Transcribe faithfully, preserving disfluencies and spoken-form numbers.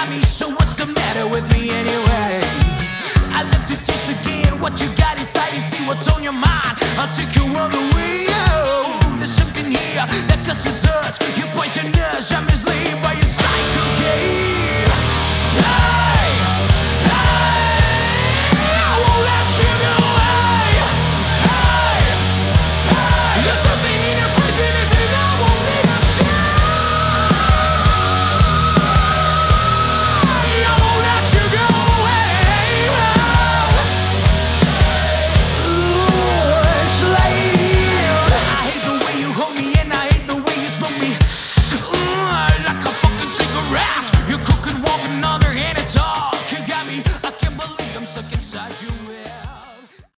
got me, so what's the matter with me anyway? I love to taste again what you got inside and see what's on your mind. I'll take you all the way. Oh, there's something here that causes us. You poison us, I'm misled by your psycho game. Hey, hey, I won't let you go away. Hey, hey, there's something in your craziness and I won't let you stay. I won't let you go away. Ooh, it's late. I hate the way you hold me and I hate the way you smoke me. Ooh, like a fucking cigarette. You're cooking, walking on her hand and talk. You got me, I can't believe I'm stuck inside you.